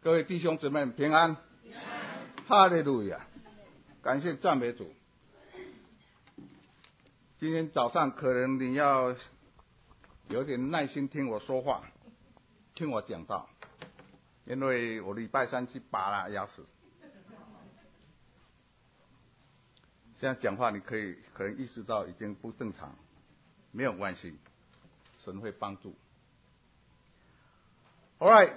各位弟兄姊妹平安，哈利路亚！感谢赞美主。今天早上可能你要有点耐心听我说话，听我讲道，因为我礼拜三去拔了牙齿。现在讲话你可能意识到已经不正常，没有关系，神会帮助。All right，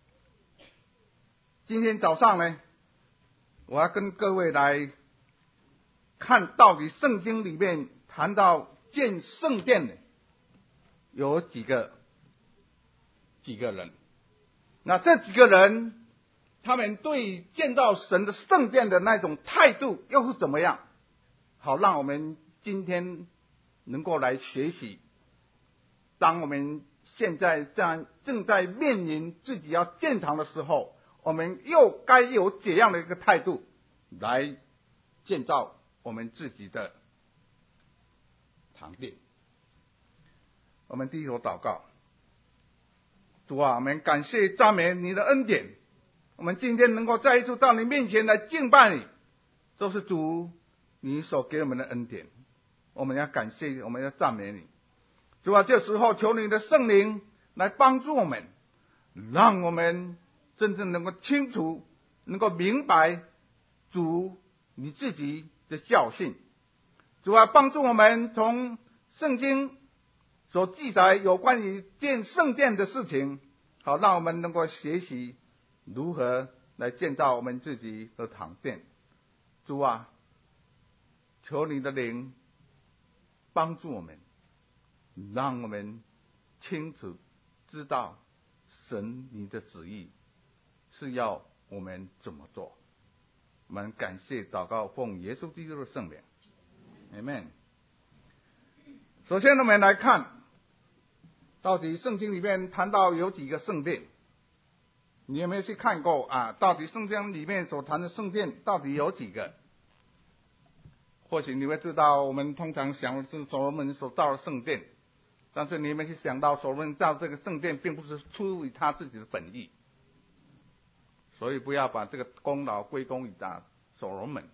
今天早上呢，我要跟各位来看到底圣经里面谈到建圣殿的有几个人。那这几个人，他们对建造神的圣殿的那种态度又是怎么样？好，让我们今天能够来学习。当我们现在正在面临自己要建堂的时候，我们又该有怎样的一个态度来建造我们自己的堂殿？我们低头祷告。主啊，我们感谢赞美你的恩典，我们今天能够再一次到你面前来敬拜你，都是主你所给我们的恩典，我们要感谢，我们要赞美你。主啊，这时候求你的圣灵来帮助我们，让我们真正能够清楚，能够明白主你自己的教训。主啊，帮助我们从圣经所记载有关于建圣殿的事情，好让我们能够学习如何来建造我们自己的堂殿。主啊，求你的灵帮助我们，让我们清楚知道神你的旨意是要我们怎么做。我们感谢祷告，奉耶稣基督的圣名 Amen。 首先我们来看到底圣经里面谈到有几个圣殿，你有没有去看过啊？到底圣经里面所谈的圣殿到底有几个？或许你会知道，我们通常想的是所罗门所造的圣殿，但是你有没有去想到，所罗门造这个圣殿并不是出于他自己的本意，所以不要把这个功劳归功于所罗门。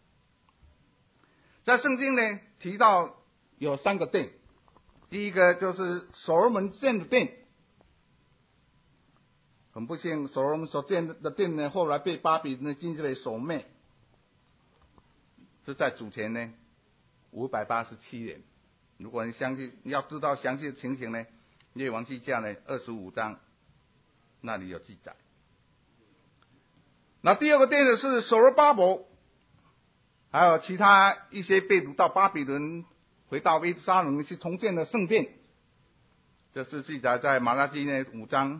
在圣经呢提到有3个殿，第一个就是所罗门建的殿。很不幸，所罗门所建的殿呢，后来被巴比伦的经济类所灭，是在主前呢587年。如果你要知道详细的情形呢，列王记下呢25章那里有记载。那第二个殿呢是所罗巴伯，还有其他一些被掳到巴比伦回到耶路撒冷去重建的圣殿，这是记载在马拉基呢5章。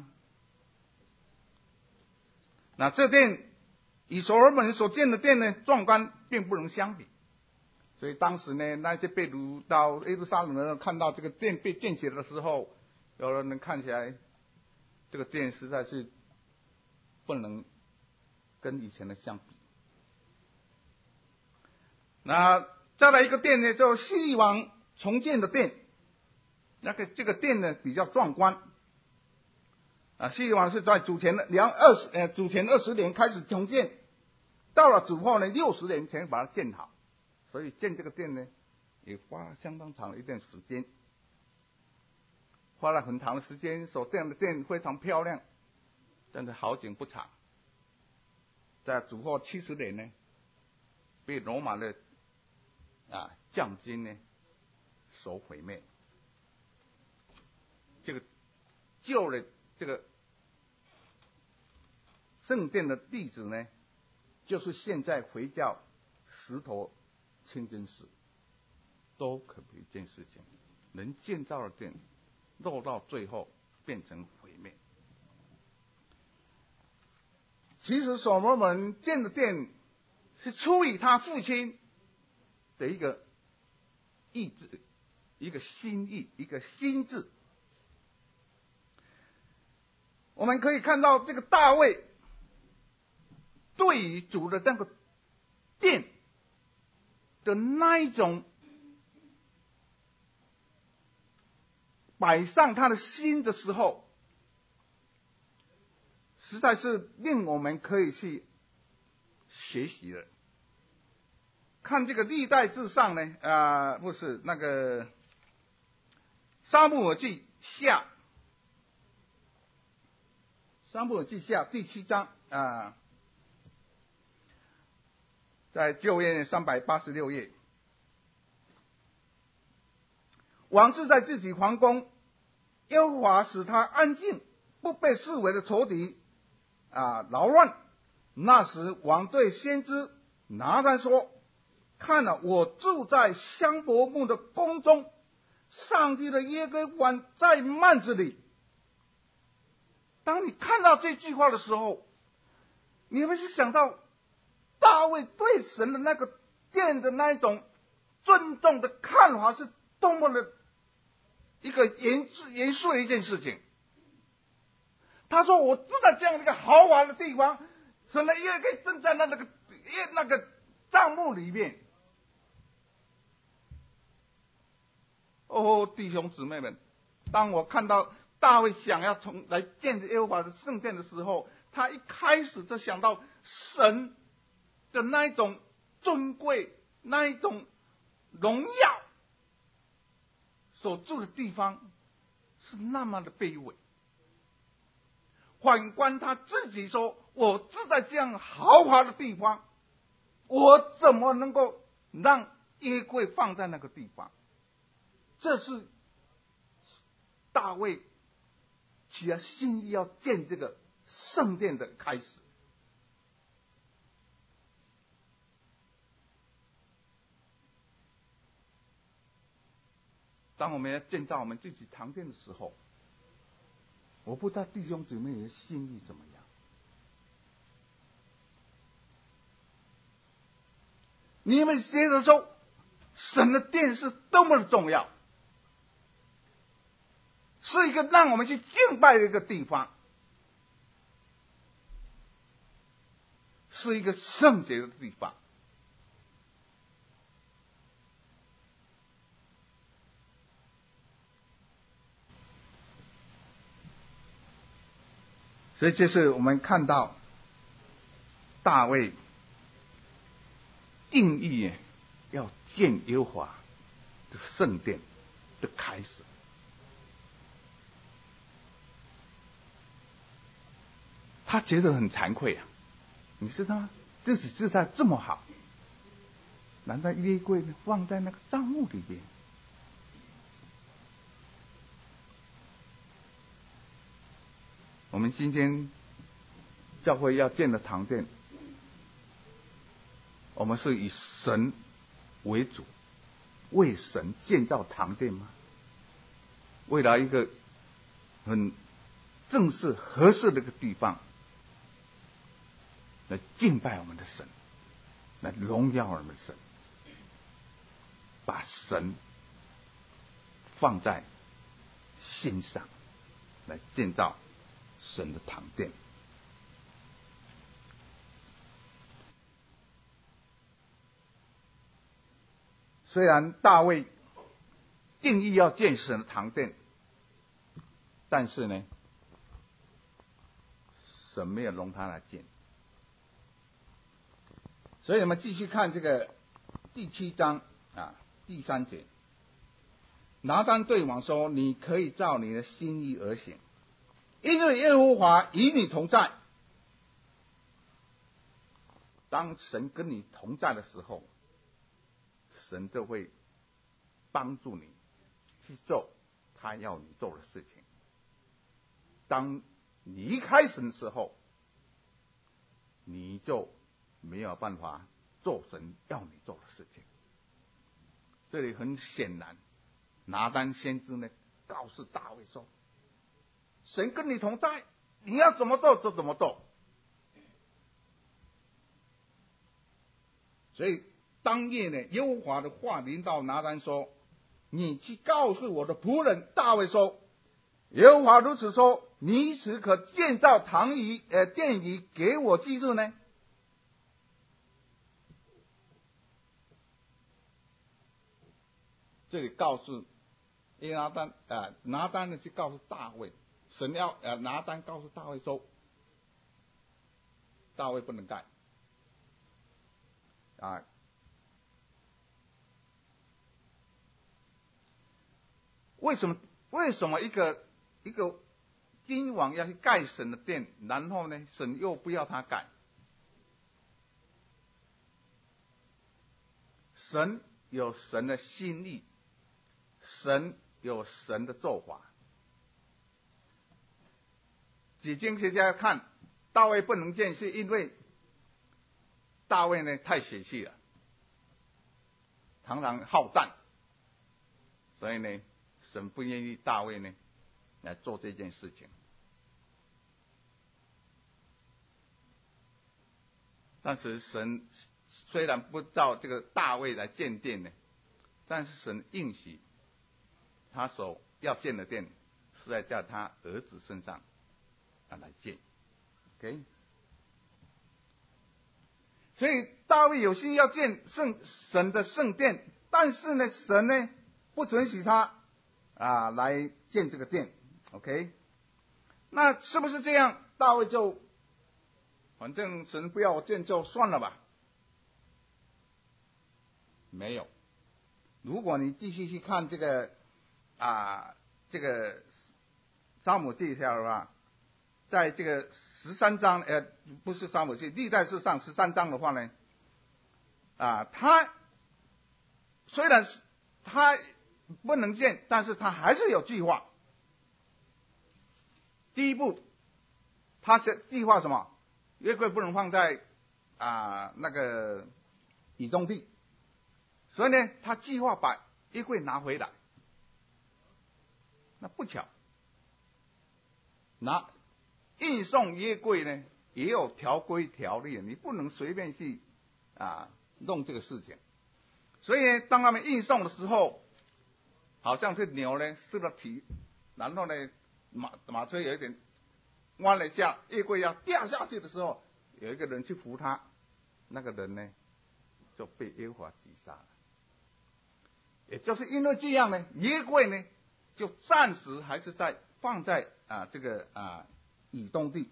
那这殿与所罗门所建的殿呢壮观并不能相比，所以当时呢那些被掳到耶路撒冷的人看到这个殿被建起来的时候，有的人看起来这个殿实在是不能跟以前的相比。那再来一个殿呢，叫希律王重建的殿，这个殿呢比较壮观。希律王是在主前20年开始重建，到了主后呢60年才把它建好，所以建这个殿呢也花了相当长的一段时间，花了很长的时间。所建的殿非常漂亮，但是好景不长，在主后70年呢被罗马的将军呢所毁灭。这个旧的这个圣殿的地址呢，就是现在回教石头清真寺。多可悲一件事情，能建造的殿落到最后变成毁灭。其实所罗门建的殿是出于他父亲的一个意志，一个心意，一个心志。我们可以看到这个大卫对于主的那个殿的那一种摆上他的心的时候， 实在是令我们可以去学习的。看这个历代志上呢，不是那个撒母耳记下，撒母耳记下第7章在旧约386页。王治在自己皇宫，耶和华使他安静，不被四围的仇敌扰乱。那时王对先知拿单说：看了，我住在香柏木的宫中，上帝的耶和华在幔子里。当你看到这句话的时候，你会去想到大卫对神的那个殿的那一种尊重的看法是多么的一个严肃的一件事情。他说我住在这样一个豪华的地方，神的耶和华正在那个帐幕里面。哦，弟兄姊妹们，当我看到大卫想要来建耶和华的圣殿的时候，他一开始就想到神的那一种尊贵，那一种荣耀，所住的地方是那么的卑微。反观他自己说，我住在这样豪华的地方，我怎么能够让耶柜放在那个地方？这是大卫起了心意要建这个圣殿的开始。当我们要建造我们自己堂殿的时候，我不知道弟兄姊妹的心意怎么样。你们觉得说神的殿是多么的重要，是一个让我们去敬拜的一个地方，是一个圣洁的地方。所以这是我们看到大卫定义要建耶和华的圣殿的开始。他觉得很惭愧啊，你知道吗？自己治在这么好，难道耶柜呢放在那个帐幕里边？我们今天教会要建的堂殿，我们是以神为主，为神建造堂殿吗？为了一个很正式合适的一个地方来敬拜我们的神，来荣耀我们的神，把神放在心上，来建造神的堂殿。虽然大卫定义要建神的堂殿，但是呢，神没有容他来建。所以我们继续看这个第7章第3节。拿单对王说：你可以照你的心意而行，因为耶和华与你同在。当神跟你同在的时候，神就会帮助你去做他要你做的事情。当你一开始的时候，你就没有办法做神要你做的事情。这里很显然，拿单先知呢告诉大卫说：神跟你同在，你要怎么做就怎么做。所以当夜呢，耶和华的话临到拿单说：你去告诉我的仆人大卫说，耶和华如此说，你岂可建造殿宇给我居住呢？这里告诉拿单呢去告诉大卫，神要拿单告诉大卫说， 大卫不能盖啊。为什么一个君王要去盖神的殿，然后呢，神又不要他盖？神有神的心意，神有神的做法。几经学家看，大卫不能建，是因为大卫呢太血气了，常常好战，所以呢，神不愿意大卫呢来做这件事情。但是神虽然不照这个大卫来建殿呢，但是神应许他所要建的殿是在他儿子身上来建。OK， 所以大卫有心要建神的圣殿，但是呢，神呢不准许他来建这个殿。OK， 那是不是这样？大卫就反正神不要我建就算了吧？没有。如果你继续去看这个撒母记下的话，在这个13章，不是撒母记，历代志上13章的话呢，他虽然是他不能建，但是他还是有计划。第一步，他是计划什么？约柜不能放在那个以东地，所以呢，他计划把约柜拿回来。那不巧，运送约柜呢，也有条规条例，你不能随便去弄这个事情。所以呢，当他们运送的时候，好像这牛呢失了蹄，然后呢马车有一点弯了一下，约柜要掉下去的时候，有一个人去扶他，那个人呢就被耶和华击杀了。也就是因为这样呢，约柜呢就暂时还是放在这个以东地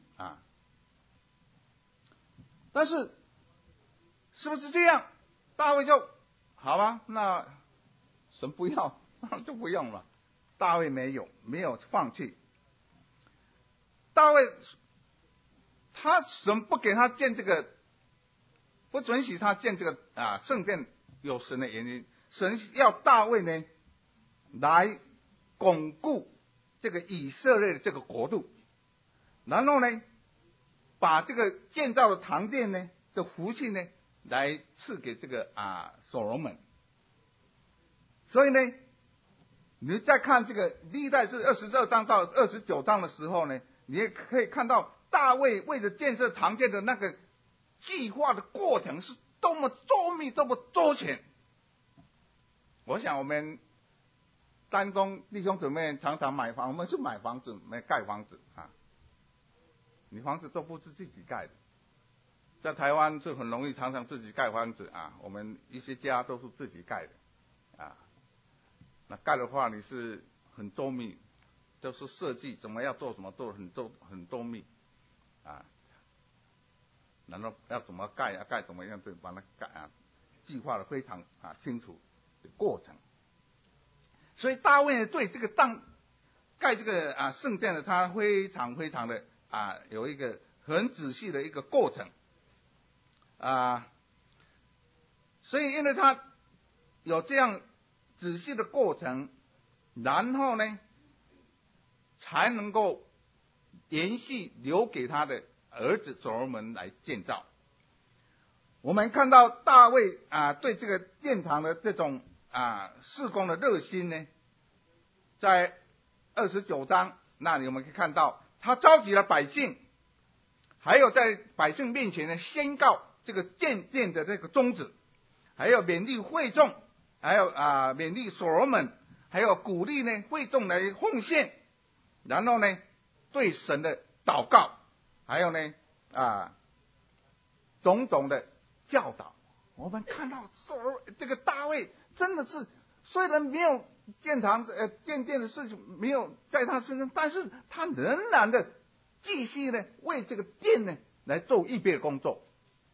但是是不是这样？大卫就好吧，那神不要就不用了。大卫没有放弃。大卫神不给他建这个，不准许他建这个圣殿，有神的原因。神要大卫呢来巩固这个以色列的这个国度，然后呢把这个建造的堂殿呢的福气呢来赐给这个所罗门。所以呢，你再看这个历代志22章到29章的时候呢，你也可以看到大卫为了建设堂殿的那个计划的过程是多么周密，多么周全。我想我们丹东弟兄姊妹常常买房，我们是买房子没盖房子你房子都不是自己盖的。在台湾是很容易常常自己盖房子我们一些家都是自己盖的那盖的话你是很周密，就是设计怎么要做什么都很周密然后要怎么盖盖怎么样就把它盖计划的非常清楚的过程。所以大卫对这个盖这个圣殿的他非常的有一个很仔细的一个过程所以因为他有这样仔细的过程，然后呢才能够延续留给他的儿子所罗门来建造。我们看到大卫对这个殿堂的这种事工的热心呢，在29章那里我们可以看到，他召集了百姓，还有在百姓面前呢宣告这个建殿的这个宗旨，还有勉励会众，还有勉励所罗门，还有鼓励呢会众来奉献，然后呢对神的祷告，还有呢种种的教导。我们看到这个大卫真的是虽然没有建殿的事情没有在他身上，但是他仍然的继续呢为这个殿呢来做预备的工作。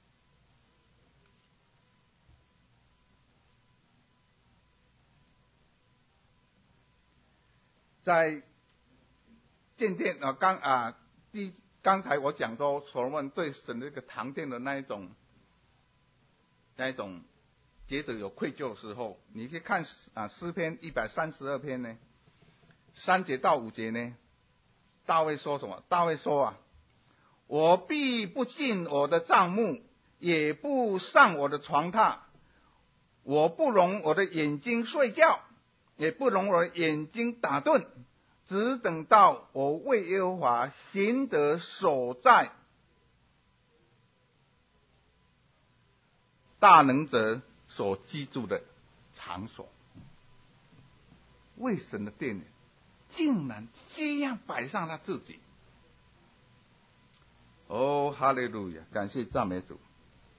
在建殿刚才我讲说所罗门对神的这个堂殿的那一种觉得有愧疚的时候，你可以看诗篇132篇呢，3节到5节呢，大卫说什么？大卫说我必不进我的帐幕，也不上我的床榻，我不容我的眼睛睡觉，也不容我的眼睛打盹，只等到我为耶和华行得所在大能者所居住的场所。为神的殿竟然这样摆上他自己。哦，哈利路亚！感谢赞美主。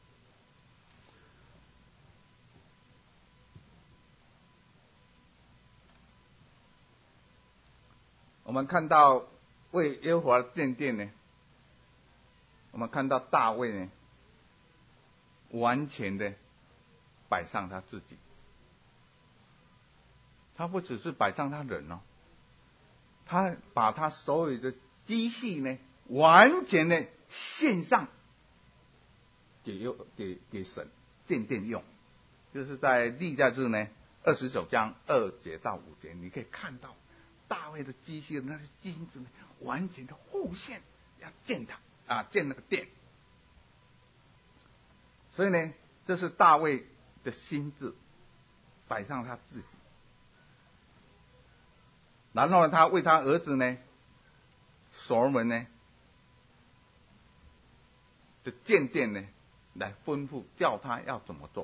我们看到为耶和华建殿呢，我们看到大卫呢，完全的摆上他自己。他不只是摆上他人他把他所有的积蓄呢，完全的献上给神建殿用。就是在历代志呢29章2节到5节，你可以看到大卫的积蓄的那些金子呢，完全的奉献要建那个殿。所以呢，这是大卫的心志，摆上他自己。然后呢，他为他儿子呢，所罗门呢的建殿呢，来吩咐叫他要怎么做。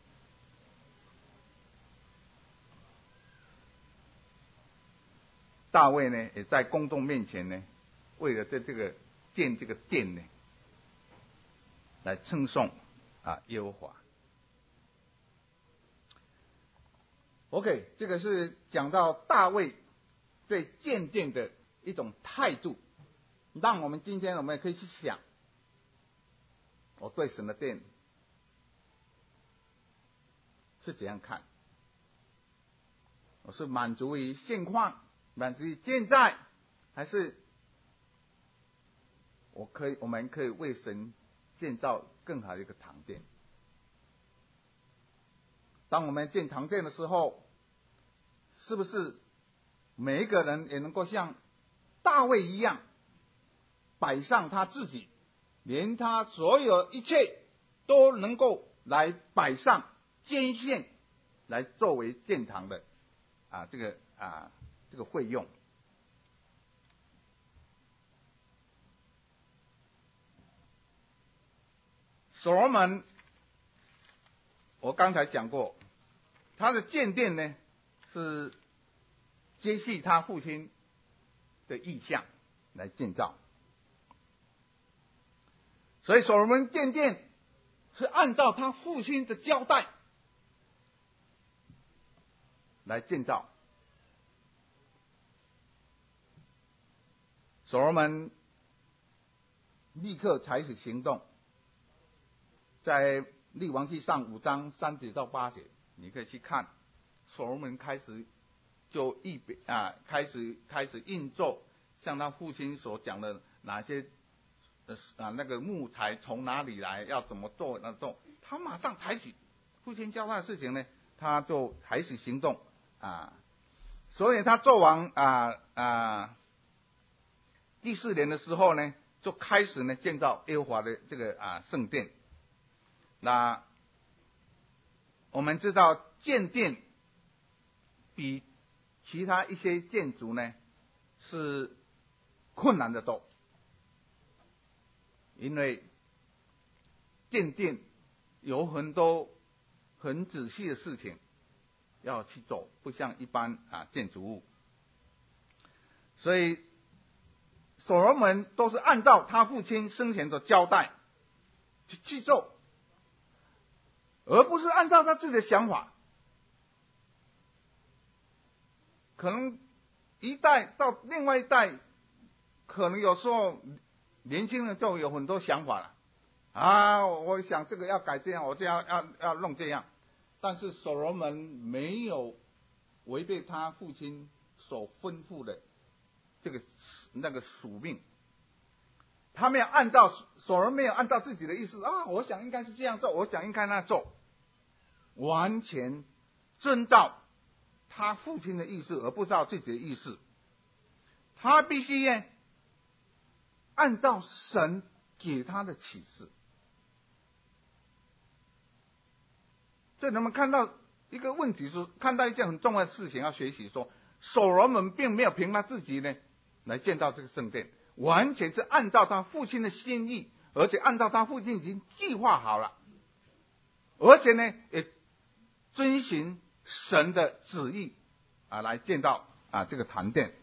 大卫呢，也在公众面前呢，为了建这个殿呢，来称颂耶和华。OK， 这个是讲到大卫对建殿的一种态度，让我们今天我们也可以去想，我对神的殿是怎样看？我是满足于现况，满足于现在，还是我们可以为神建造更好的一个堂殿？当我们建堂殿的时候，是不是每一个人也能够像大卫一样，摆上他自己，连他所有一切都能够来摆上捐献，来作为建堂的这个费用？所罗门，我刚才讲过，他的建殿呢是接续他父亲的意向来建造，所以所罗门建殿是按照他父亲的交代来建造。所罗门立刻采取行动，在列王记上5章3节到8节，你可以去看，所罗门开始就开始运作，像他父亲所讲的哪些那个木材从哪里来，要怎么做那种，他马上采取父亲交代的事情呢，他就采取行动所以他做完第4年的时候呢，就开始呢建造耶和华的这个圣殿。那我们知道建殿比其他一些建筑呢是困难的多，因为建殿有很多很仔细的事情要去做，不像一般建筑物。所以所罗门都是按照他父亲生前的交代去做，而不是按照他自己的想法。可能一代到另外一代，可能有时候年轻人就有很多想法了啊，我想这个要改这样，我这样要弄这样，但是所罗门没有违背他父亲所吩咐的这个那个属命，他没有按照所罗门没有按照自己的意思啊，我想应该是这样做，我想应该那样做，完全遵照他父亲的意思，而不照自己的意思。他必须按照神给他的启示。所以我们看到一个问题是，看到一件很重要的事情要学习说，所罗门并没有凭他自己呢来建造这个圣殿，完全是按照他父亲的心意，而且按照他父亲已经计划好了，而且呢也遵循神的旨意来建造这个坛殿。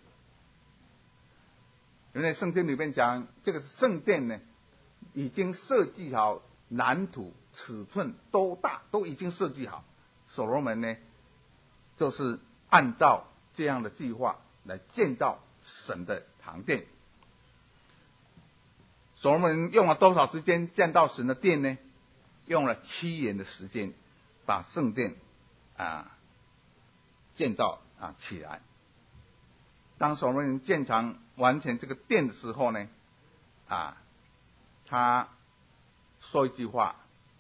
因为圣经里面讲，这个圣殿呢已经设计好蓝图、尺寸多大都已经设计好，所罗门呢就是按照这样的计划来建造神的堂殿。所罗门用了多少时间建造神的殿呢？用了7年的时间，把圣殿建造起来。当所罗门建成完成这个殿的时候呢，他说一句话，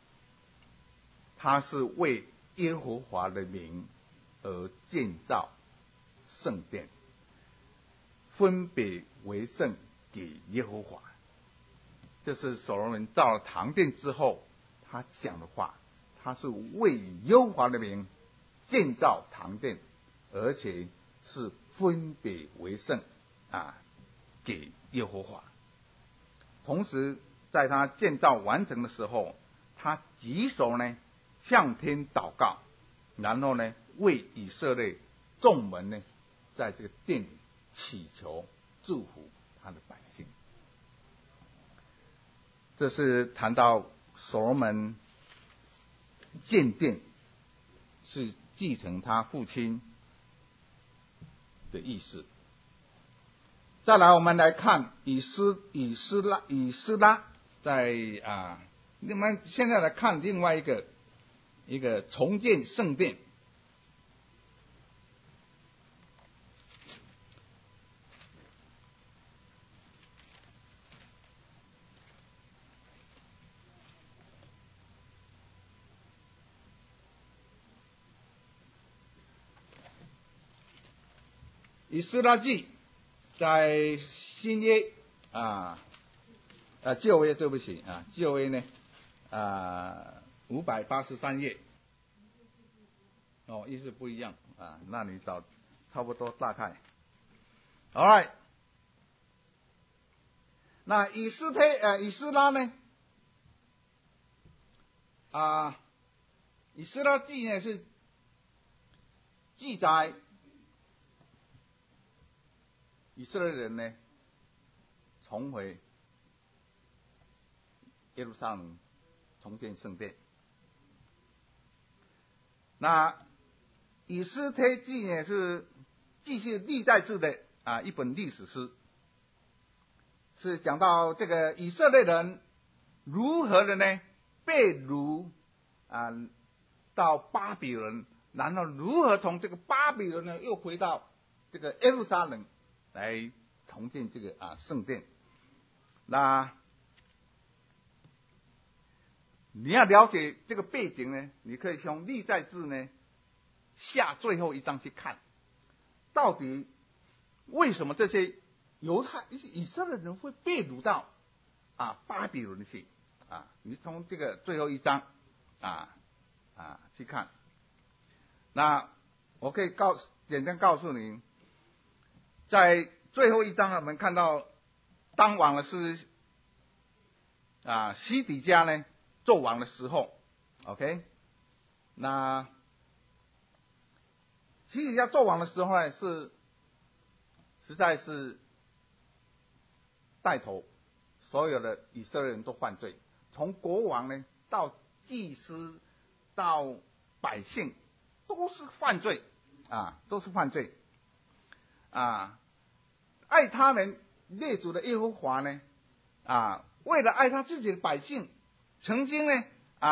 他是为耶和华的名而建造圣殿，分别为圣给耶和华。这是所罗门造了堂殿之后他讲的话，他是为耶和华的名建造堂殿，而且是分别为圣给耶和华。同时在他建造完成的时候，他举手呢向天祷告，然后呢为以色列众门呢在这个殿里祈求祝福他的百姓。这是谈到所罗门建殿是继承他父亲的意思。再来我们来看以斯拉在我们现在来看另外一个重建圣殿。以斯拉记在新约旧约，对不起旧约呢583页意思不一样那你找差不多大概。All right， 那以斯拉呢以斯拉记呢是记载以色列人呢重回耶路撒冷重建圣殿。那以斯帖记呢是继续历代志的一本历史书，是讲到这个以色列人如何的呢被掳到巴比伦，然后如何从这个巴比伦呢又回到这个耶路撒冷来重建这个圣殿。那你要了解这个背景呢，你可以从历代志呢下最后一章去看，到底为什么这些以色列人会被掳到巴比伦去你从这个最后一章去看。那我可以简单告诉你，在最后一章我们看到当王的是西底家呢做王的时候 ，OK， 那西底家做王的时候呢是实在是带头所有的以色列人都犯罪，从国王呢到祭司到百姓都是犯罪都是犯罪爱他们列祖的耶和华呢为了爱他自己的百姓，曾经呢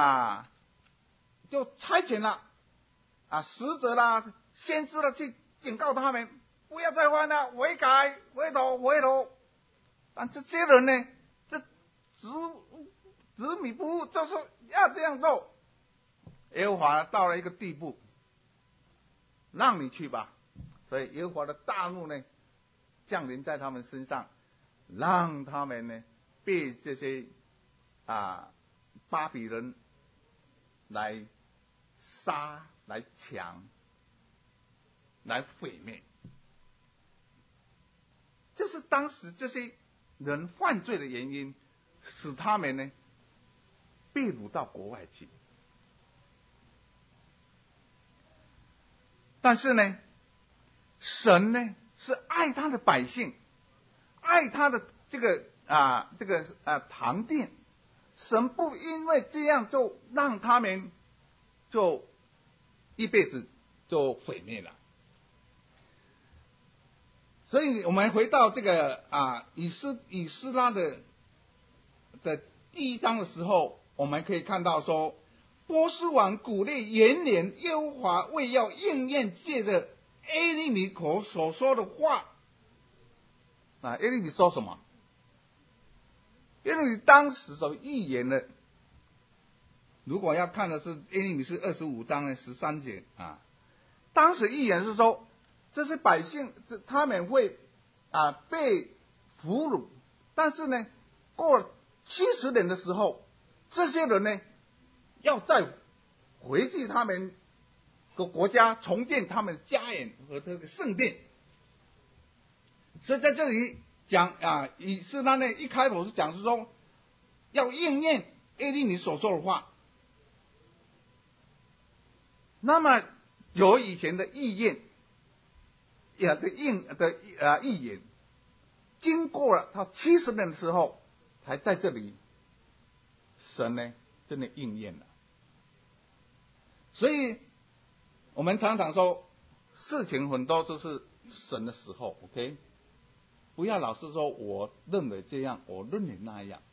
就差遣了使者啦、先知啦去警告他们，不要再犯了，悔改、回头。但这些人呢，这执迷不悟，就是要这样做。耶和华到了一个地步，让你去吧。所以耶和华的大怒呢，降临在他们身上，让他们呢被这些巴比伦来杀、来抢、来毁灭。这是当时这些人犯罪的原因，使他们呢被掳到国外去。但是呢，神呢是爱他的百姓，爱他的这个堂殿，神不因为这样就让他们就一辈子就毁灭了。所以我们回到这个以斯拉的第1章的时候，我们可以看到说，波斯王古列元年，耶和华为要应验借着耶利米口所说的话。耶利米说什么？耶利米当时所预言的，如果要看的是耶利米是25章的13节当时预言是说，这些百姓他们会被俘虏，但是呢，过了70年的时候，这些人呢要再回去他们的国家，重建他们的家园和这个圣殿。所以在这里讲以斯拉呢一开头是讲是说要应验耶利米所说的话。那么有以前的预言预言，经过了他70年的时候，才在这里神呢真的应验了。所以我们常常说，事情很多都是神的时候 ，OK， 不要老是说我认为这样，我认为那样。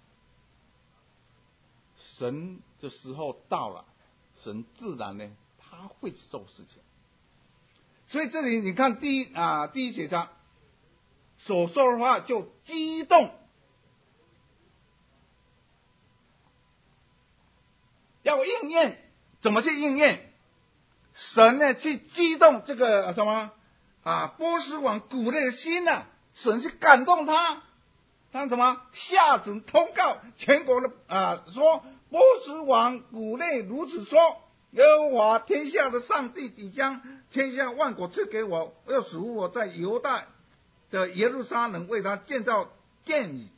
神的时候到了，神自然呢他会做事情。所以这里你看第一节章所说的话就激动，要应验，怎么去应验？神呢去激动这个波斯王古列的心神去感动他什么？下旨通告全国的说，波斯王古列如此说，耶和华天下的上帝即将天下万国赐给我，要使我在犹大的耶路撒冷为他建造殿宇，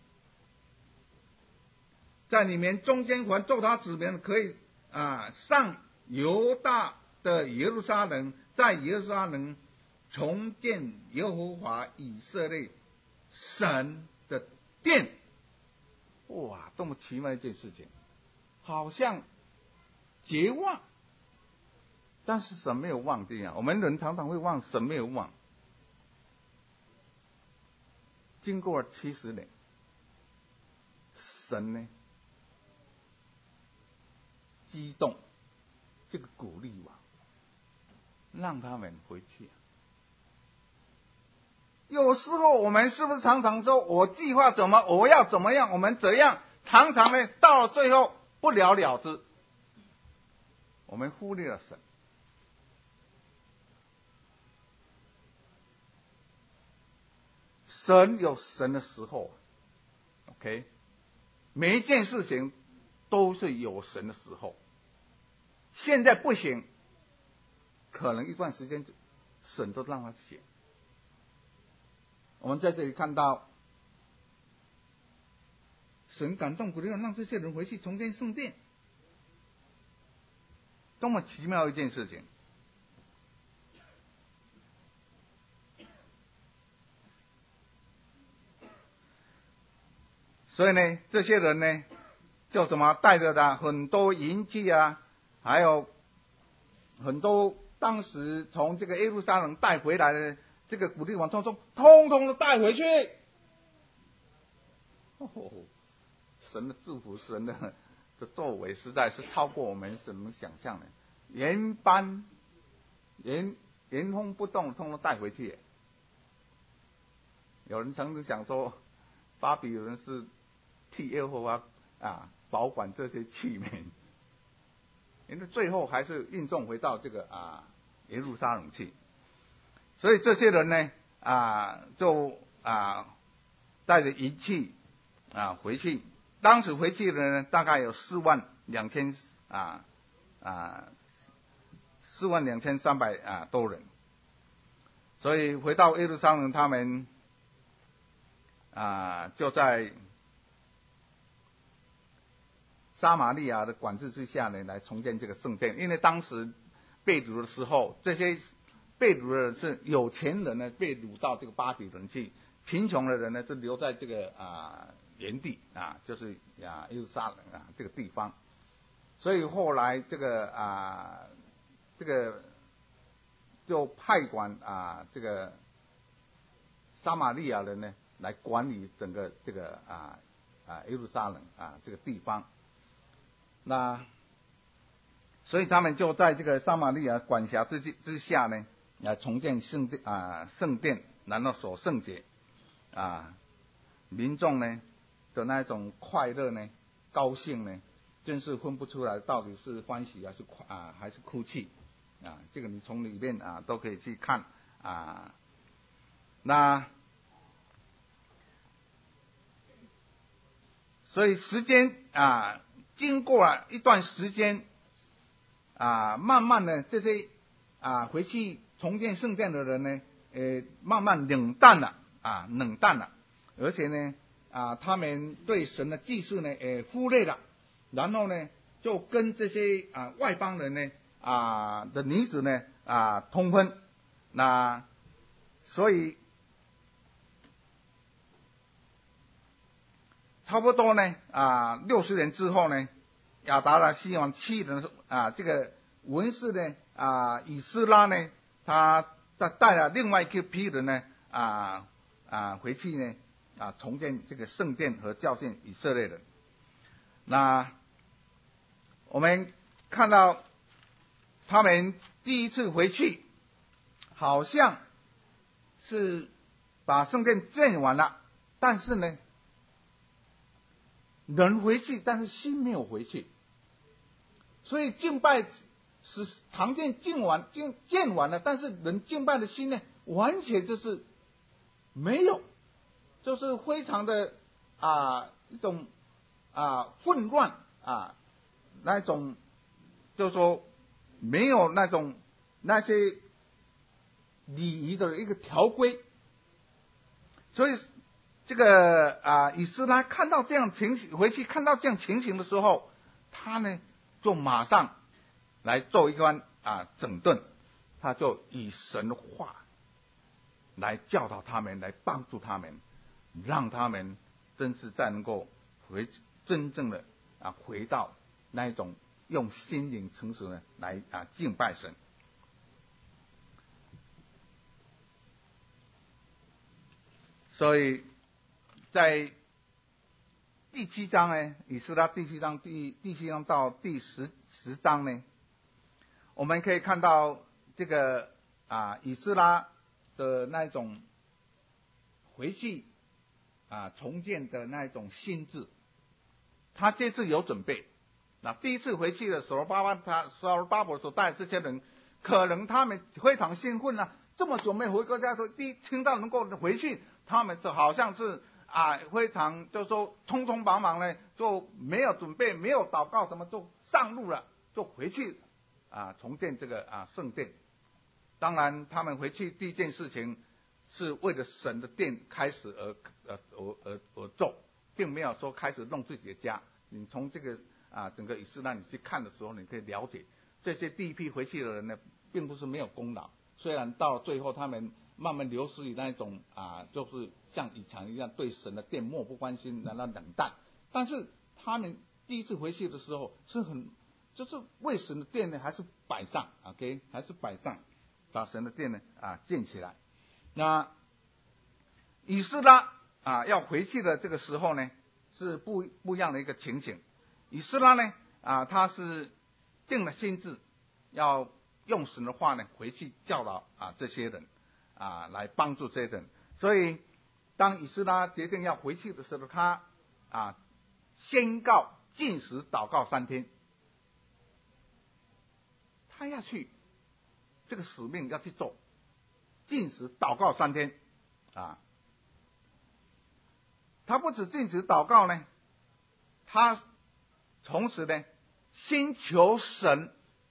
在你们中间凡做他子民可以上犹大的耶路撒冷，在耶路撒冷重建耶和华以色列神的殿。哇，多么奇妙一件事情，好像绝望，但是神没有忘记我们人常常会忘，神没有忘。经过了70年，神呢激动这个鼓励王，让他们回去。有时候我们是不是常常说，我计划怎么，我要怎么样，我们怎样，常常呢到了最后不了了之，我们忽略了神。神有神的时候 ，OK， 每一件事情都是有神的时候。现在不行，可能一段时间神都让他行。我们在这里看到，神感动古列王，让这些人回去重建圣殿，多么奇妙一件事情！所以呢，这些人呢，就带着的很多银器还有很多当时从这个耶路撒冷带回来的这个古列王通通的带回去。 神的祝福，神的作为实在是超过我们所能想象的。原封不动，通通带回去。有人曾经想说，巴比伦是替耶和华保管这些器皿，因为最后还是运送回到这个耶路撒冷去。所以这些人呢就带着仪器回去。当时回去的人大概有42300多人。所以回到耶路撒冷，他们就在撒玛利亚的管制之下呢，来重建这个圣殿。因为当时被掳的时候，这些被掳的人是有钱人呢，被掳到这个巴比伦去；贫穷的人呢，是留在这个原地就是耶路撒冷这个地方。所以后来这个就派管这个撒玛利亚人呢，来管理整个这个耶路撒冷这个地方。那所以他们就在这个撒玛利亚管辖之下呢，来重建圣殿，然后守圣节民众呢的那种快乐呢、高兴呢，真是分不出来到底是欢喜还是哭泣这个你从里面都可以去看那所以时间经过了一段时间慢慢的这些回去重建圣殿的人呢，慢慢冷淡了，而且呢他们对神的祭祀呢忽略了，然后呢就跟这些外邦人呢的女子呢通婚。那所以差不多呢60年之后呢，亚达拉西王7人这个文士呢以斯拉呢，他再带了另外一批人呢回去呢重建这个圣殿和教训以色列人。那我们看到他们第一次回去，好像是把圣殿建完了，但是呢人回去，但是心没有回去。所以敬拜是堂殿建完了，但是人敬拜的心呢，完全就是没有，就是非常的一种混乱那种就是说没有那些礼仪的一个条规。所以这个以斯拉看到这样情形，回去看到这样情形的时候，他呢就马上来做一番整顿，他就以神的话来教导他们，来帮助他们，让他们真是再能够真正的回到那一种用心灵诚实呢来敬拜神。所以在第7章呢，以斯拉第7章第7章到第10章呢，我们可以看到这个以斯拉的那一种回去重建的那一种心智。他这次有准备。那第一次回去的所罗巴伯所带的这些人，可能他们非常兴奋这么久没回国家，说听到能够回去，他们就好像是非常就是说匆匆忙忙呢，就没有准备，没有祷告什么，就上路了，就回去重建这个圣殿。当然他们回去第一件事情是为了神的殿开始而做，并没有说开始弄自己的家。你从这个整个以斯拉你去看的时候，你可以了解这些第一批回去的人呢，并不是没有功劳。虽然到了最后他们慢慢流失于那种就是像以前一样对神的殿漠不关心，然后冷淡，但是他们第一次回去的时候是就是为神的殿呢还是摆上 OK， 还是摆上，把神的殿呢建起来。那以斯拉要回去的这个时候呢， 是不一样的一个情形。以斯拉呢他是定了心志，要用神的话呢回去教导这些人来帮助这些人。所以当以斯拉决定要回去的时候，他宣告禁食祷告3天，他要去这个使命要去做，禁食祷告3天他不止禁食祷告呢，他同时呢先求神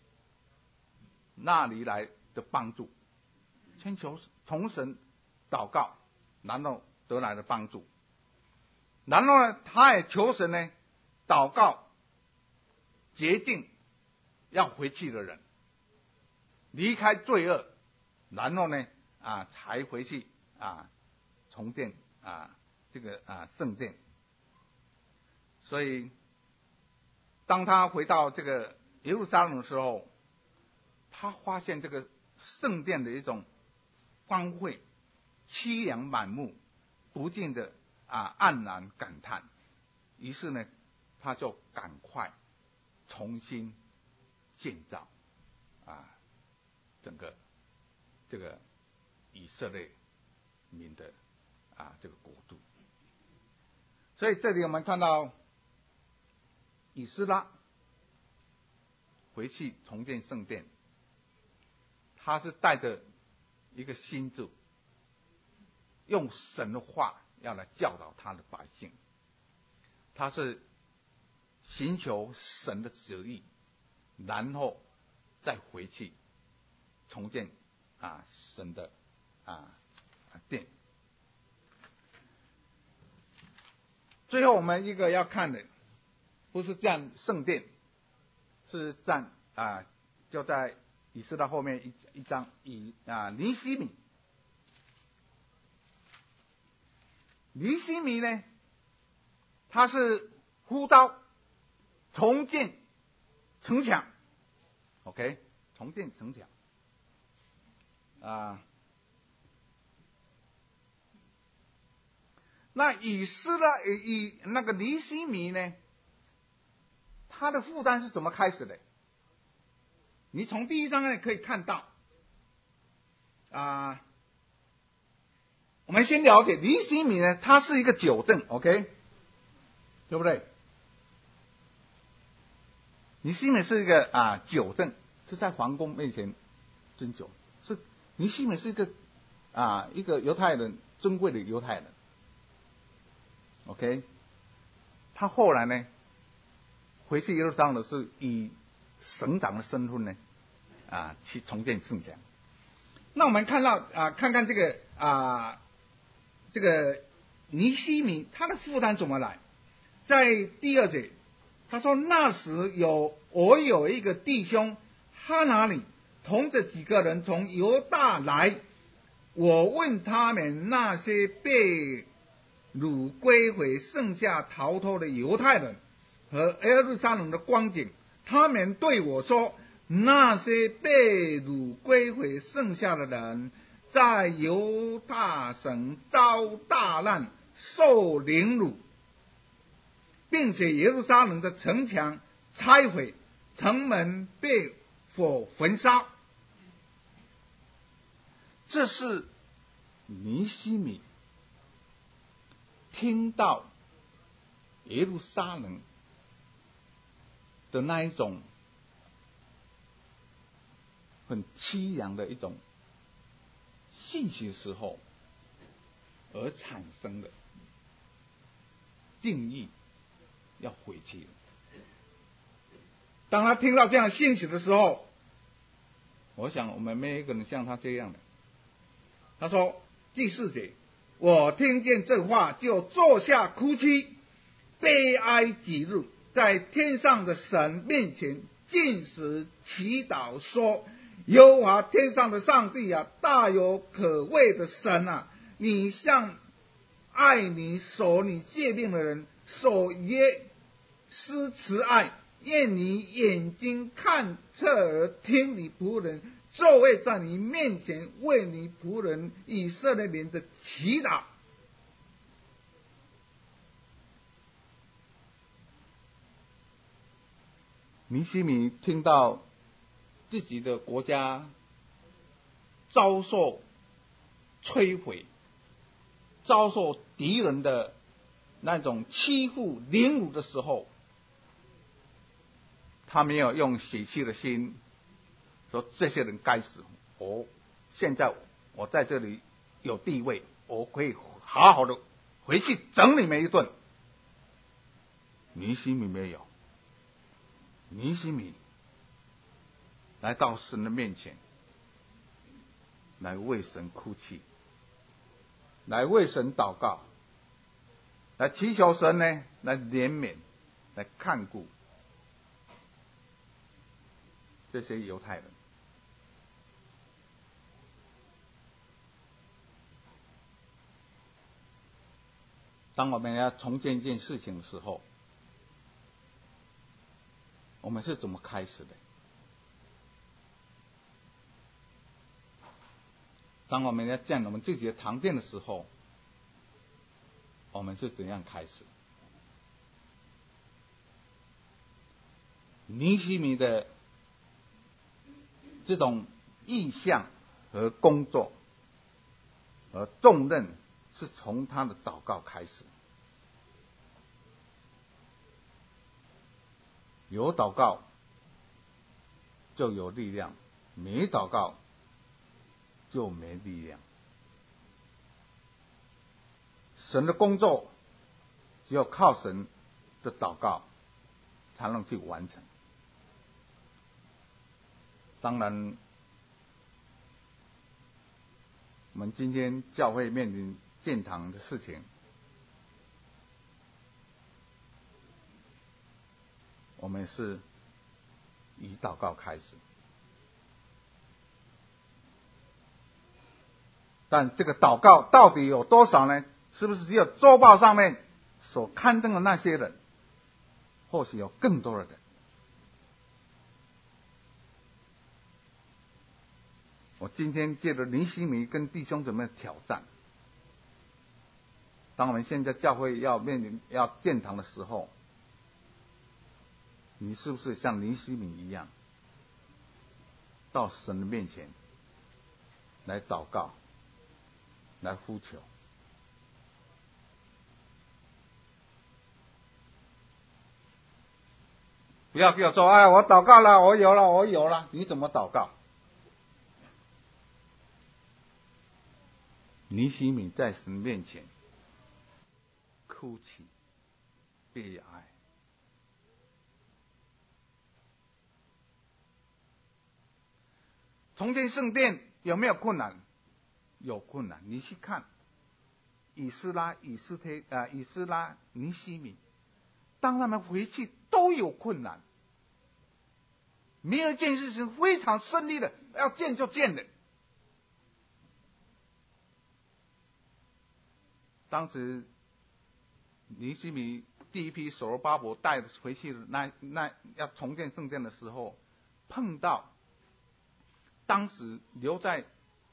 那里来的帮助，先求从神祷告，然后得来的帮助。然后呢他也求神呢祷告决定要回去的人离开罪恶，然后呢才回去重建这个圣殿。所以当他回到这个耶路撒冷的时候，他发现这个圣殿的一种荒废，凄凉满目，不禁的黯然感叹。于是呢他就赶快重新建造整个这个以色列民的这个国度。所以这里我们看到以斯拉回去重建圣殿，他是带着一个心志，用神的话要来教导他的百姓，他是寻求神的旨意，然后再回去重建神的殿。最后我们一个要看的不是站圣殿，是站就在以斯拉后面一章尼希米。尼希米呢，他是呼召重建城墙 ，OK， 重建城墙那以那个尼希米呢，他的负担是怎么开始的？你从第1章呢可以看到我们先了解尼希米呢，他是一个酒政 ，OK， 对不对？尼希米是一个酒政，是在皇宫面前斟酒，是尼希米是一个犹太人，尊贵的犹太人 ，OK， 他后来呢回去耶路撒冷是以省长的身份呢去重建圣墙。那我们看到看看这个尼希米他的负担怎么来？在第2节他说，那时我有一个弟兄哈拿里同着几个人从犹大来，我问他们那些被掳归回剩下逃脱的犹太人和耶路撒冷的光景，他们对我说，那些被掳归回剩下的人在犹大省遭大难，受凌辱，并且耶路撒冷的城墙拆毁，城门被火焚烧。这是尼希米听到耶路撒冷的那一种很凄凉的一种信息的时候而产生的定义，要回去了。当他听到这样的信息的时候，我想我们没有一个人像他这样的。他说第4节，我听见这话就坐下哭泣，悲哀几日，在天上的神面前禁食祈祷，说，耶和华天上的上帝大有可畏的神你向爱你守你诫命的人守约施慈爱，愿你眼睛看侧耳听你仆人座位在你面前为你仆人以色列民的祈祷。 尼希米听到自己的国家遭受摧毁，遭受敌人的那种欺负凌辱的时候，他没有用血气的心说这些人该死，现在我在这里有地位，我可以好好的回去整你们一顿。尼希米没有，尼希米来到神的面前，来为神哭泣，来为神祷告，来祈求神呢，来怜悯，来看顾这些犹太人。当我们要重建一件事情的时候，我们是怎么开始的？当我们要建我们自己的堂殿的时候，我们是怎样开始？尼希米的这种意向和工作和重任，是从他的祷告开始。有祷告就有力量，没祷告就没力量。神的工作只有靠神的祷告才能去完成。当然，我们今天教会面临建堂的事情，我们是以祷告开始，但这个祷告到底有多少呢？是不是只有周报上面所刊登的那些人？或许有更多的人。我今天借着尼希米跟弟兄姊妹挑战，当我们现在教会要面临要建堂的时候，你是不是像尼希米一样，到神的面前来祷告，来呼求？不要给我说，哎，我祷告了，我有了，我有了。你怎么祷告？尼希米在神面前哭泣悲哀。重建圣殿有没有困难？有困难。你去看以斯拉、尼希米，当他们回去都有困难，没有一件事情非常顺利的，要建就建的。当时尼希米第一批所罗巴伯带回去的那要重建圣殿的时候，碰到当时留在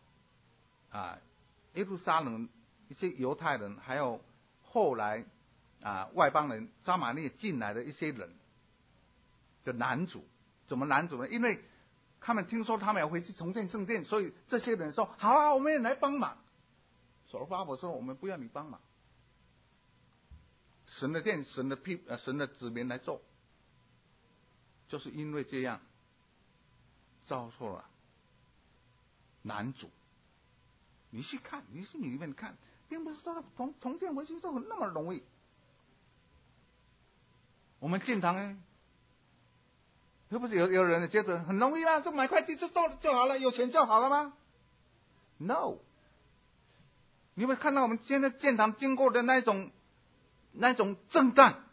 耶路撒冷一些犹太人，还有后来外邦人撒玛利亚进来的一些人的拦阻。怎么拦阻呢？因为他们听说他们要回去重建圣殿，所以这些人说好啊，我们也来帮忙。所罗巴伯说，我们不要你帮忙，神的殿，神的子民来做。就是因为这样遭受了拦阻。你去看，你去里面看，并不是说重建回去都那么容易。我们建堂呢，又不是有人觉得很容易吗？就买块地就做就好了，有钱就好了吗 ？No。你会看到我们现在建堂经过的那种征战。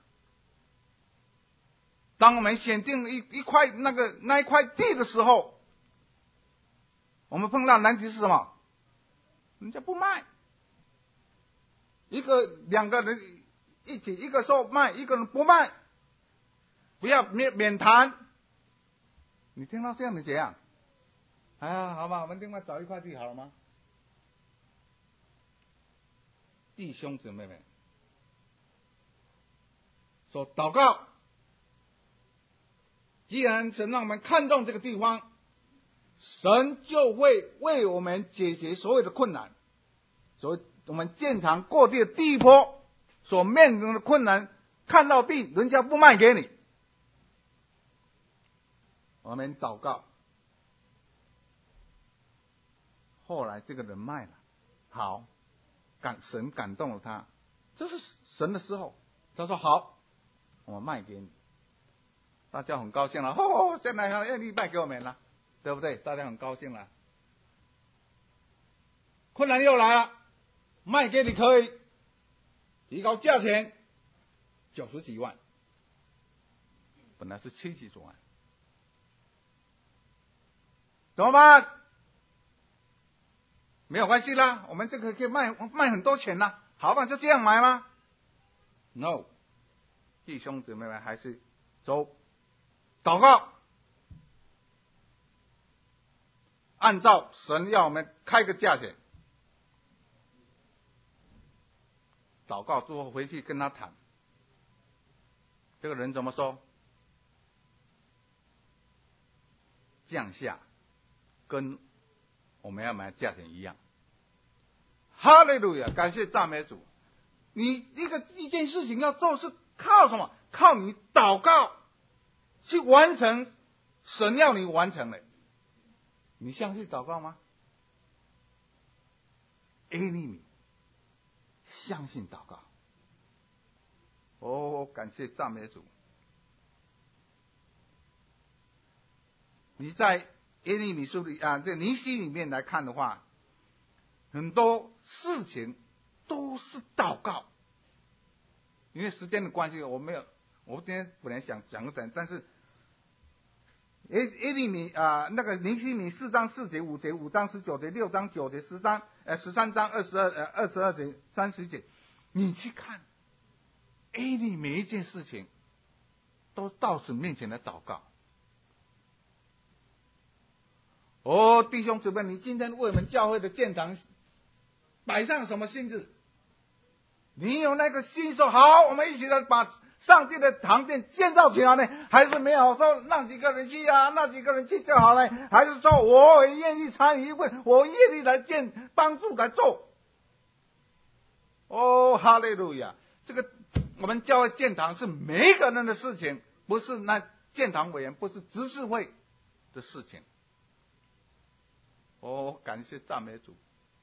当我们选定一块那一块地的时候，我们碰到难题是什么？人家不卖，两个人一起，一个说卖，一个人不卖，不要免谈。你听到这样的怎样？好吧，我们另外找一块地好了吗？弟兄姊妹们，说祷告既然神让我们看重这个地方，神就会为我们解决所有的困难。所以我们建堂过地的第一波所面临的困难，看到地人家不卖给你，我们祷告，后来这个人卖了，好，神感动了他，这是神的时候，他说好，我卖给你，大家很高兴了，现在他愿意卖给我们了，对不对？大家很高兴了。困难又来了，卖给你可以提高价钱90几万，本来是70多万，怎么办？没有关系啦，我们这个可以卖很多钱啦，好吧，就这样买吗 ？No， 弟兄姊妹们还是走，祷告，按照神要我们开个价钱，祷告之后回去跟他谈，这个人怎么说？降下，跟我们要买的价钱一样。哈利路亚，感谢赞美主。你一件事情要做是靠什么？靠你祷告去完成神要你完成的。你相信祷告吗？耶利米相信祷告。感谢赞美主。你在耶利米书里这尼希里面来看的话，很多事情都是祷告。因为时间的关系，我今天本来想讲，但是耶利米那个尼希米4章4节5节5章19节6章9节13章22节30节，你去看耶利每一件事情都到神面前来祷告。弟兄姊妹，你今天为我们教会的建堂摆上什么心志？你有那个心说好，我们一起来把上帝的堂殿建造起来呢？还是没有说让几个人去那几个人去就好了？还是说我也愿意参与一份，我愿意来帮助来做？哈利路亚！这个我们教会建堂是每一个人的事情，不是那建堂委员，不是执事会的事情。感谢赞美主。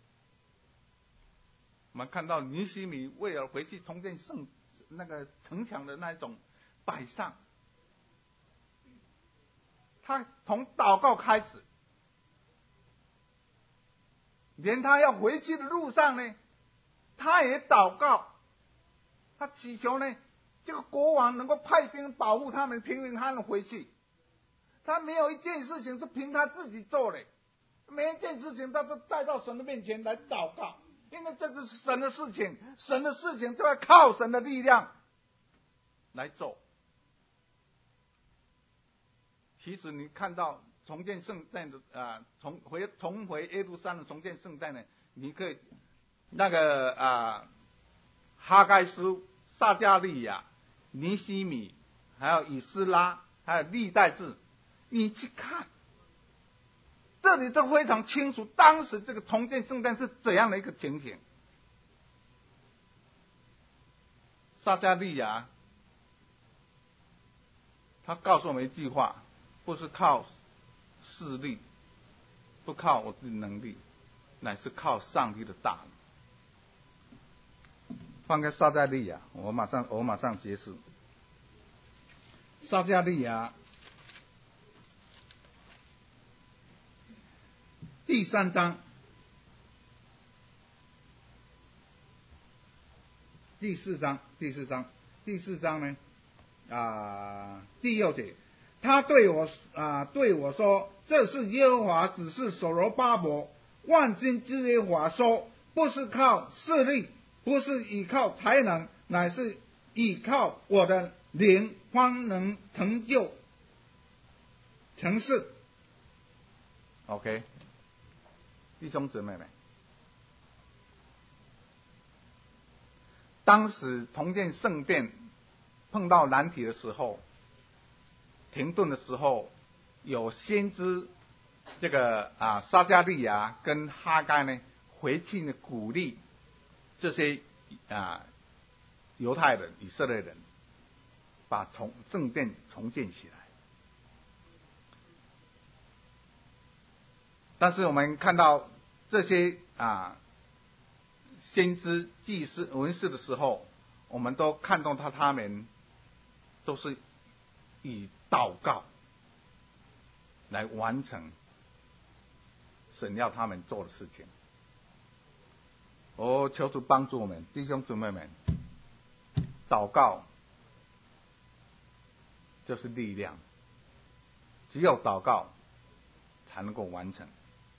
我们看到尼希米为了回去重建那个城墙的那一种摆上，他从祷告开始，连他要回去的路上呢，他也祷告，他祈求呢，这个国王能够派兵保护他们平平安安回去。他没有一件事情是凭他自己做的，每一件事情他都带到神的面前来祷告，因为这是神的事情，神的事情就要靠神的力量来做。其实你看到重建圣殿的重回耶路撒冷重建圣殿呢，你可以那个哈该书、撒迦利亚、尼希米，还有以斯拉，还有历代志，你去看，这里都非常清楚当时这个重建圣殿是怎样的一个情形。撒迦利亚他告诉我们一句话，不是靠势力，不靠我的能力，乃是靠上帝的大能。翻开撒迦利亚，我马上解释。撒迦利亚第3章第4章呢第6节，他对我说，这是耶和华指示所罗巴伯，万军之耶和华说，不是靠势力，不是依靠才能，乃是依靠我的灵，方能成就成事。 OK， 弟兄姊妹们，当时重建圣殿碰到难题的时候， 停顿的时候，有先知这个撒迦利亚跟哈该呢回去呢鼓励这些犹太人、以色列人把圣殿重建起来。但是我们看到这些先知、祭司、文士的时候，我们都看到他们都是以祷告来完成神要他们做的事情。求主帮助我们弟兄姊妹们，祷告就是力量，只有祷告才能够完成。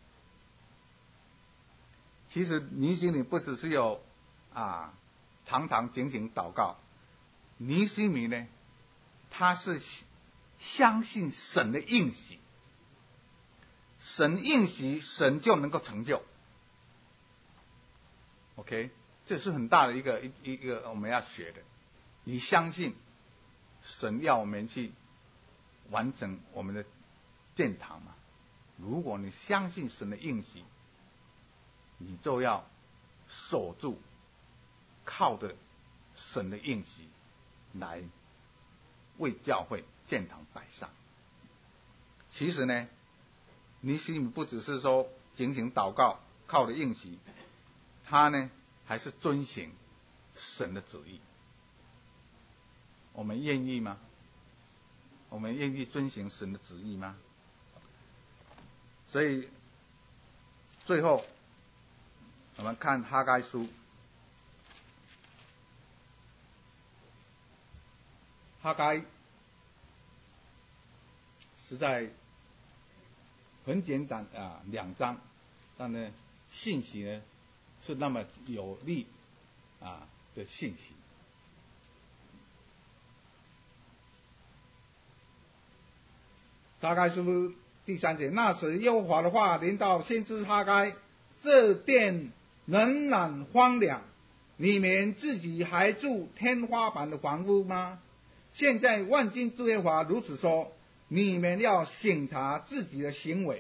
其实你心里不只是有常常警醒祷告，尼希米呢，他是相信神的应许，神应许，神就能够成就。OK， 这是很大的一个我们要学的。你相信神要我们去完成我们的殿堂嘛？如果你相信神的应许，你就要守住，靠着神的应许来为教会建堂摆上。其实呢，尼希米不只是说警醒祷告，靠着应许，他呢还是遵行神的旨意。我们愿意吗？我们愿意遵行神的旨意吗？所以最后我们看哈该书，哈该实在很简单2章，但呢信息呢是那么有力的信息。哈该书第3节，那时耶和华的话临到先知哈该，这殿仍然荒凉，你们自己还住天花板的房屋吗？现在万军之耶和华如此说，你们要省察自己的行为。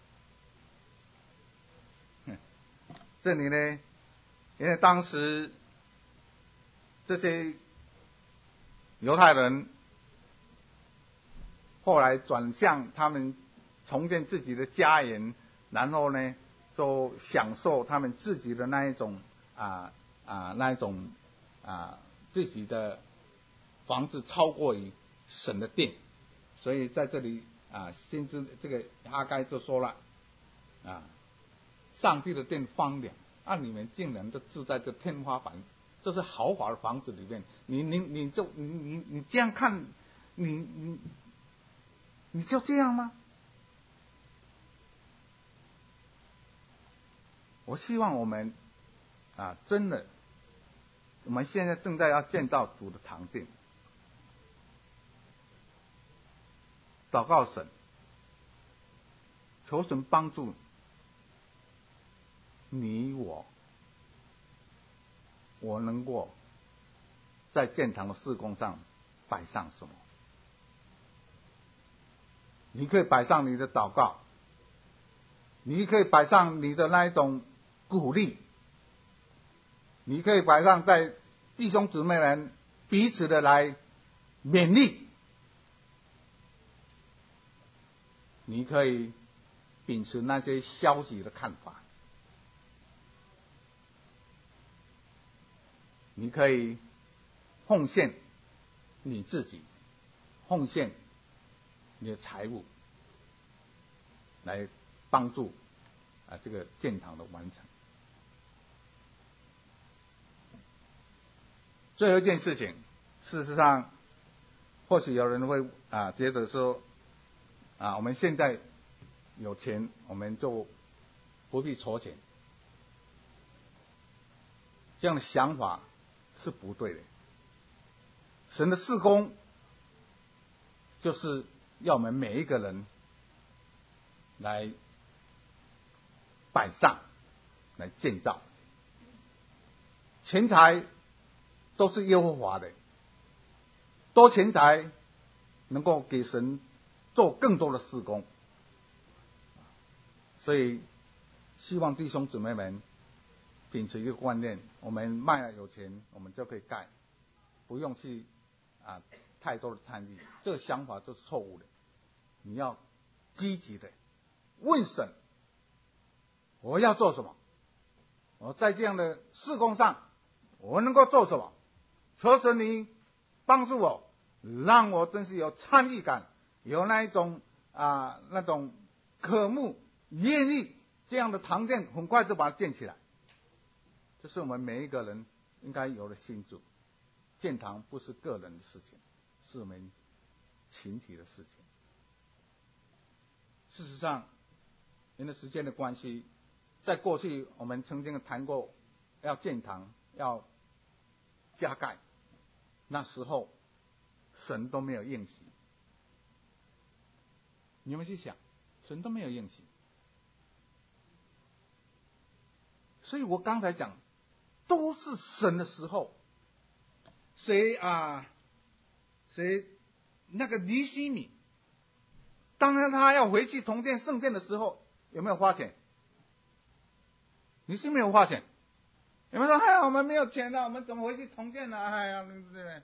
这里呢，因为当时这些犹太人后来转向他们重建自己的家园，然后呢就享受他们自己的那一种自己的房子超过于神的殿。所以在这里先知这个哈该就说了上帝的殿荒凉，你们竟然都住在这天花板，这是豪华的房子里面，你这样看，你就这样吗？我希望我们真的，我们现在正在要建造主的堂殿，祷告神，求神帮助你我能够在建堂的事工上摆上什么？你可以摆上你的祷告，你可以摆上你的那一种鼓励，你可以摆上在弟兄姊妹们彼此的来勉励，你可以秉持那些消极的看法，你可以奉献你自己，奉献你的财物，来帮助这个建堂的完成。最后一件事情，事实上，或许有人会觉得说我们现在有钱，我们就不必筹钱，这样的想法是不对的。神的事工就是要我们每一个人来摆上，来建造。钱财都是耶和华的，多钱财能够给神做更多的事工。所以希望弟兄姊妹们秉持一个观念，我们卖了有钱，我们就可以盖，不用去太多的参与，这个想法就是错误的。你要积极的问神，我要做什么？我在这样的事工上，我能够做什么？求神你帮助我，让我真是有参与感，有那一种那种渴慕、愿意这样的堂殿，很快就把它建起来。这是我们每一个人应该有的心主。建堂不是个人的事情，是我们群体的事情。事实上，因为时间的关系，在过去我们曾经谈过要建堂，要加盖，那时候神都没有应许。你们去想，神都没有应许。所以我刚才讲，都是神的时候。谁那个尼希米，当然他要回去重建圣殿的时候，有没有花钱？尼希米有花钱。有没有说，哎呀，我们没有钱了，我们怎么回去重建呢？哎呀，对不对？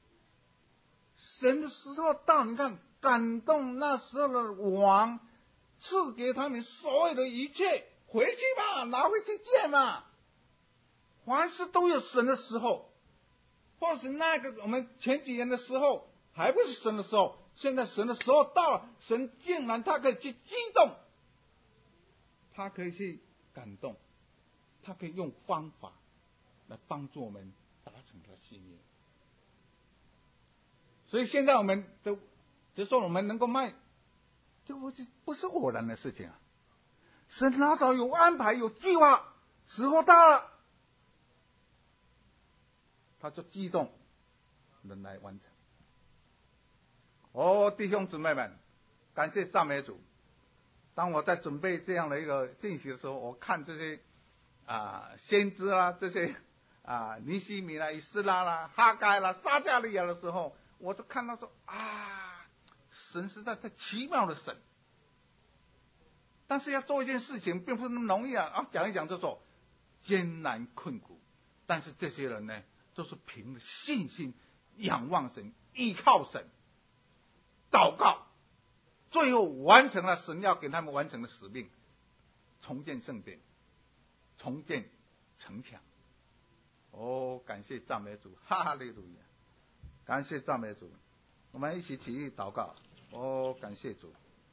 神的时候到，你看感动那时候的王，赐给他们所有的一切，回去吧，拿回去建嘛。凡事都有神的时候。或是那个我们前几年的时候还不是神的时候，现在神的时候到了，神竟然他可以去激动，他可以去感动，他可以用方法来帮助我们达成他的心愿。所以现在我们就说我们能够卖，这不是偶然的事情啊！神老早有安排有计划，时候到了，他就激动人来完成。弟兄姊妹们，感谢赞美主。当我在准备这样的一个信息的时候，我看这些先知啦，这些尼希米啦、以斯拉啦、哈该啦、撒迦利亚的时候，我就看到说神是在奇妙的神。但是要做一件事情，并不是那么容易讲一讲就做，艰难困苦。但是这些人呢，都是凭着信心仰望神，依靠神，祷告，最后完成了神要给他们完成的使命，重建圣殿，重建城墙。感谢赞美主，哈利路亚！感谢赞美主，我们一起起立祷告。感谢主，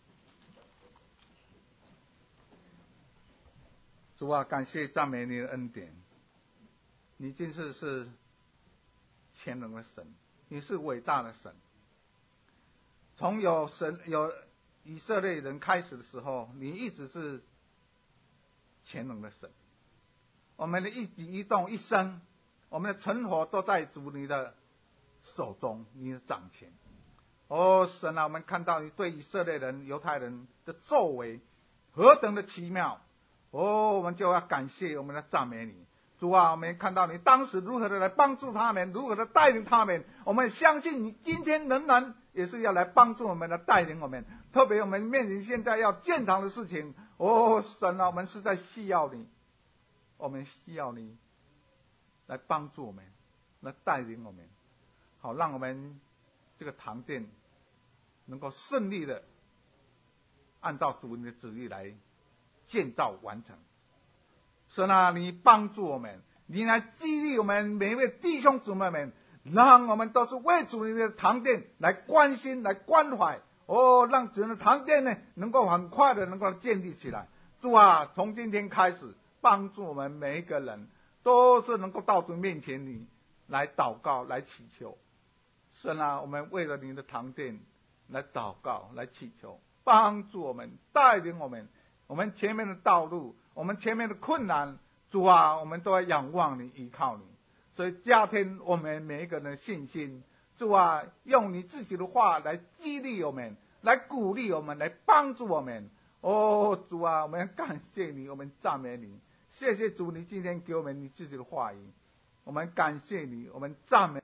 主啊，感谢赞美你的恩典，你真是全能的神，你是伟大的神。从有以色列人开始的时候，你一直是全能的神。我们的一举一动一生，我们的存活都在主你的手中，你的掌权。神啊，我们看到你对以色列人、犹太人的作为何等的奇妙，我们就要感谢，我们来赞美你。主啊，我们看到你当时如何的来帮助他们，如何的带领他们，我们相信你今天仍然也是要来帮助我们，来带领我们。特别我们面临现在要建堂的事情，神啊，我们实在需要你，我们需要你来帮助我们，来带领我们，好让我们这个堂殿能够顺利的按照主你的旨意来建造完成。神啊，你帮助我们，你来激励我们每一位弟兄姊妹们，让我们都是为主你的堂殿来关心、来关怀。让主的堂殿呢，能够很快的能够建立起来。主啊，从今天开始，帮助我们每一个人，都是能够到主面前你来祷告、来祈求。神啊，我们为了你的堂殿来祷告、来祈求，帮助我们，带领我们，我们前面的道路，我们前面的困难，主啊，我们都要仰望你，依靠你。所以加添我们每一个人的信心。主啊，用你自己的话来激励我们，来鼓励我们，来帮助我们。主啊，我们感谢你，我们赞美你。谢谢主，你今天给我们你自己的话语，我们感谢你，我们赞美